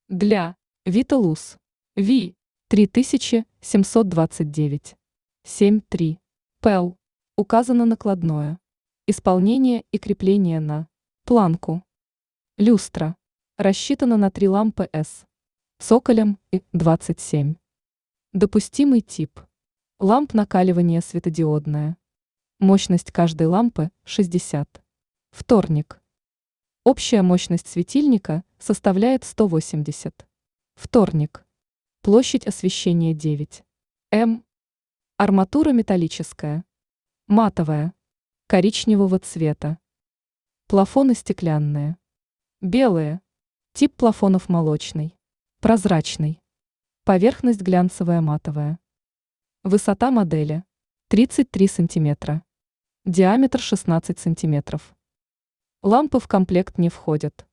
Для Виталус Ви 3729 7.3 ПЭЛ указано накладное. Исполнение и крепление на планку. Люстра рассчитана на 3 лампы С цоколем и 27. Допустимый тип. Ламп накаливания светодиодная. Мощность каждой лампы 60. Вторник. Общая мощность светильника составляет 180. Вторник. Площадь освещения 9 М. Арматура металлическая. Матовая. Коричневого цвета. Плафоны стеклянные. Белые. Тип плафонов молочный. Прозрачный. Поверхность глянцевая матовая. Высота модели 33 см. Диаметр 16 см. Лампы в комплект не входят.